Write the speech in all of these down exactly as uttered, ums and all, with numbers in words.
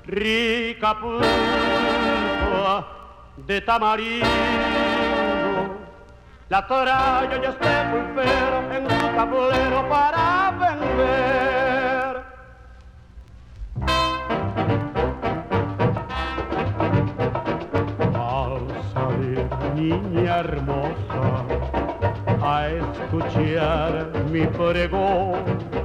rica pulpa de tamarindo. La toalla y este pulpero en su tablero para vender. Al salir, niña hermosa, a escuchar mi pregón,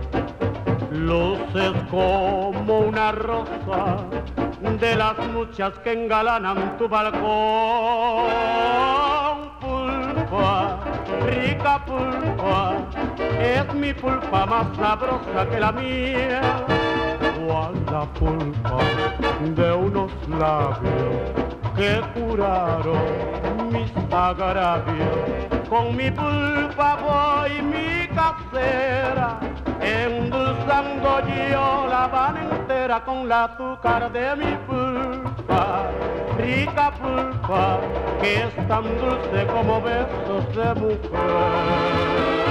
luces como una rosa de las muchas que engalanan tu balcón. Pulpa, rica pulpa, es mi pulpa más sabrosa que la mía. Cual la pulpa de unos labios que curaron mis agravios. Con mi pulpa voy mi casera, endulzando yo la Habana entera con la azúcar de mi pulpa, rica pulpa, que es tan dulce como besos de mujer.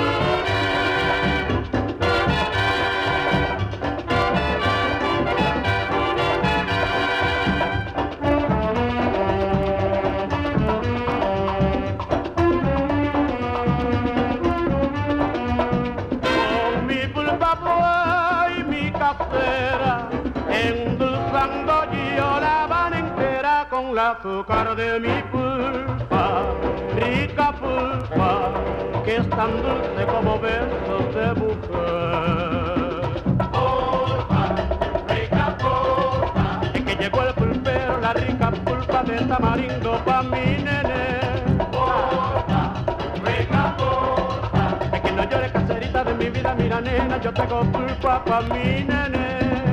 Endulzando yo la Habana entera con la azúcar de mi pulpa, rica pulpa, que es tan dulce como besos de mujer. Pulpa, rica pulpa, es que llegó el pulpero, la rica pulpa de tamarindo pa' mi nene. Pulpa, rica pulpa, es que no llores caserita de mi vida, mira nena, yo tengo pulpa pa' mi nene.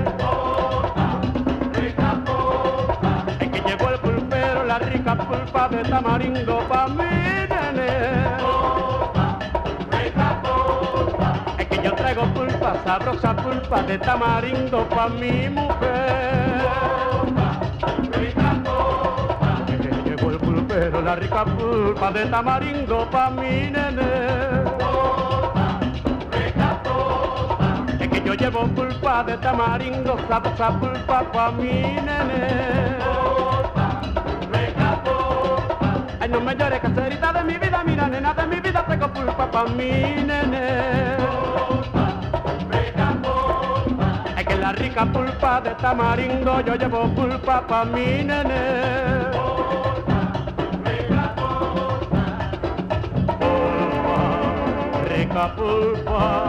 La rica pulpa de tamarindo pa' mi nene. Pulpa, rica pulpa, es que yo traigo pulpa, sabrosa pulpa de tamarindo pa' mi mujer. Pulpa, rica pulpa, es que llegó el pulpero, la rica pulpa de tamarindo pa' mi nene. Pulpa, rica pulpa, es que yo llevo pulpa de tamarindo, sabrosa pulpa pa' mi nene. Ay, no me llores, caserita de mi vida, mira, nena, de mi vida tengo pulpa pa' mi nene. Pulpa, rica pulpa, ay, que la rica pulpa de tamarindo, yo llevo pulpa pa' mi nene. Pulpa, rica pulpa, pulpa, rica pulpa.